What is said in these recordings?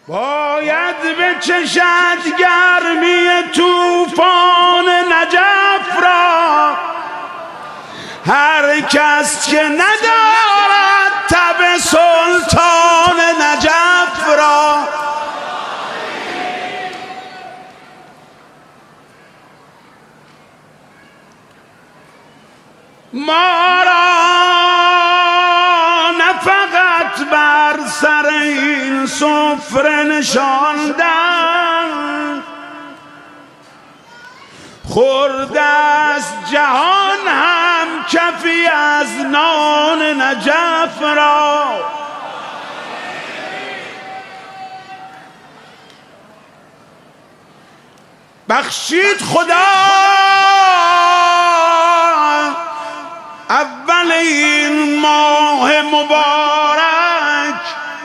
باید بچشد گرمی طوفان نجف را هر کس که ندارد تب سلطان نجف را. ما را نه فقط بر سر این سفره نشاندند، خورده است جهان هم کفی از نان نجف را. بخشید خدا اول این ماه مبارک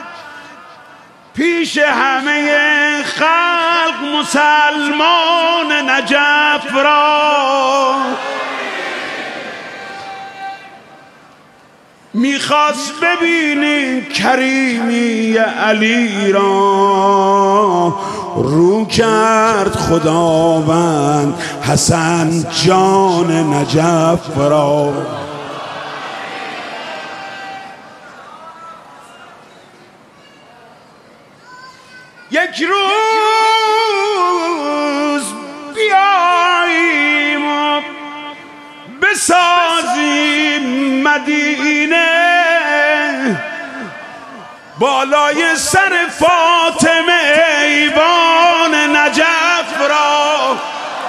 پیش همه خلق مسلمان نجف را. میخواست ببینی کریمی علی را، رو کرد خداوند حسن جان نجف را. یک روز بیاییم و بسازیم مدینه بالای سر فاطمه ایوان نجف را.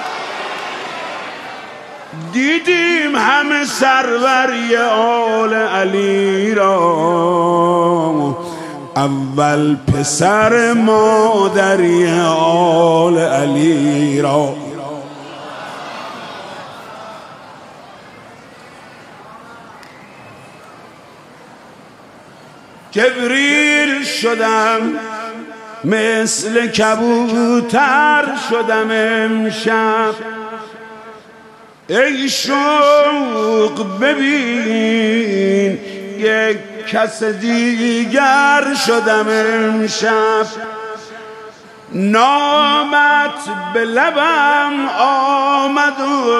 دیدیم همه سروری آل علی را، اول پسر مادری آل علی را. جبریل شدم مثل کبوتر شدم امشب، ای شوق ببین یک کس دیگر شدم امشب. نامت به لبم آمد و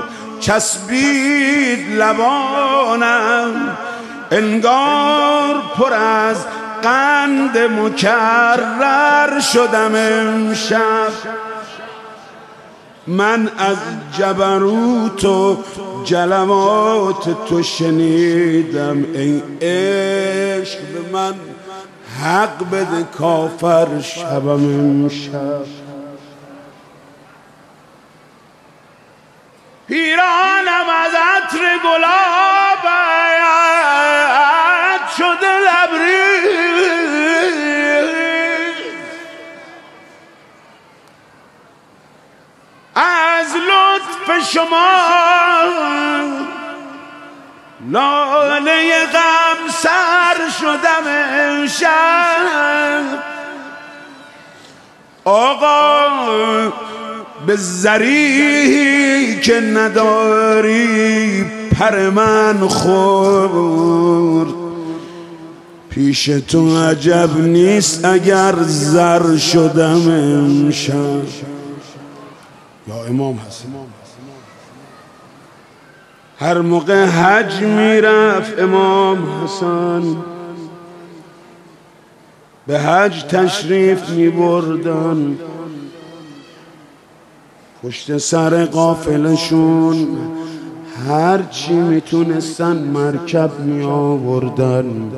چسبید لبانم، انگار پر از قند مکرر شدم امشب. من از جبروت و جلوات تو شنیدم، ای عشق به من حق بده کافر شبم امشب. پیرانم از عطر گلابت شده لبریز، از لطف شما لاله غم سر شدم امشب. آقا به زری که نداری پر من خورد، پیش تو عجب نیست اگر زر شدم امشب. یا امام حسن هر موقع حج میرفت امام حسن به حج تشریف میبردن، پشت سر قافلشون هر چی میتونستن مرکب می آوردن،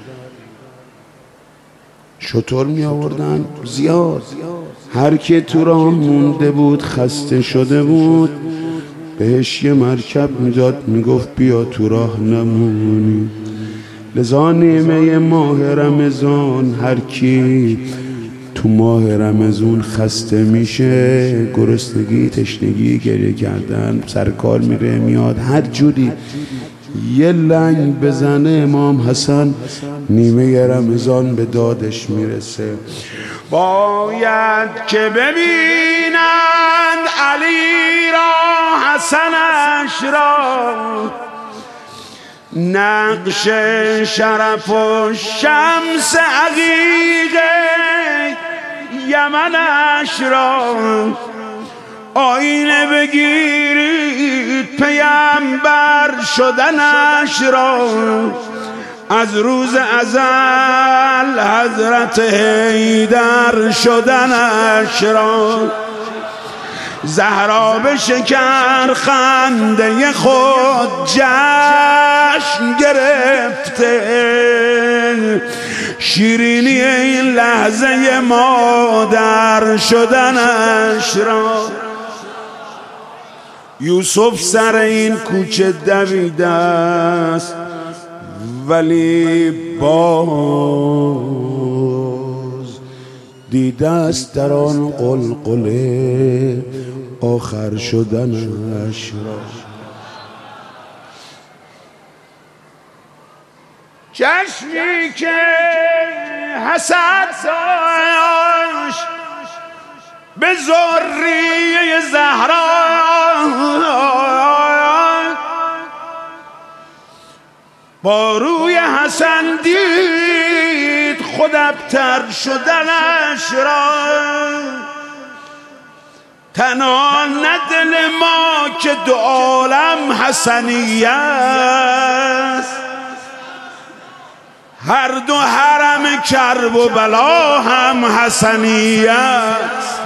شتر می آوردن زیاد. هر کی تو راه مونده بود خسته شده بود بهش یه مرکب میداد، میگفت بیا تو راه نمونی. لذا نیمه ماه رمضان هر کی تو ماه رمضان خسته میشه، گرسنگی تشنگی گریه کردن، سر کار میره میاد، هر جوری یه لنگ بزنه امام حسن نیمه رمضان به دادش میرسه. باید که ببینند علی را حسنش را، نقش شرف و شمس عقیقه یمنش را آینه بگیرید پیامبر شدنش را از روز ازل حضرت حیدر شدنش را زهرا به شکر خنده خود جشن گرفته شیرینی این لحظه مادر شدنش را یوسف سر این کوچه دویده است ولی باز دیده است در آن قلقله آخر شدنش را چشمی که حسد داشت به ذریه زهرا با روی حسن دید خود ابتر شدنش را تنها نه دل ما که دو عالم حسنیه است هر دو حرم کرب و بلا هم حسنیه است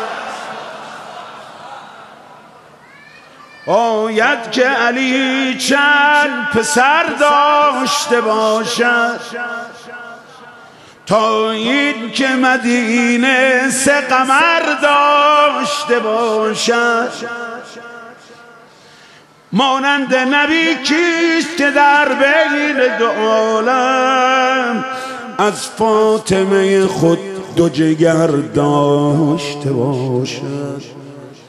باید که علی چند پسر داشته باشد تا این که مدینه سه قمر داشته باشد مانند نبی کیست که در بین دو عالم از فاطمه خود دو جگر داشته باشد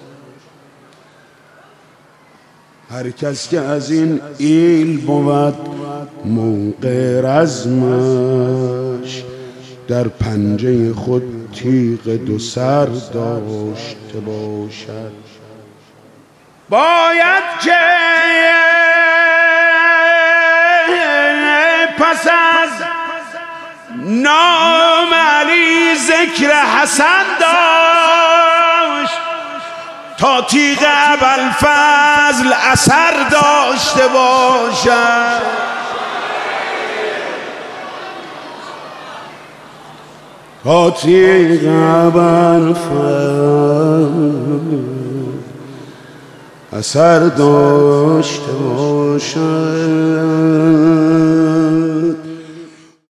هر کس که از این ایل بود موقع رزمش در پنجه خود تیغ دو سر داشته باشد باید که پس از نام علی ذکر حسن داشت تا تیغ ابوالفضل اثر داشته باشد تا تیغ ابوالفضل اثر داشته باشد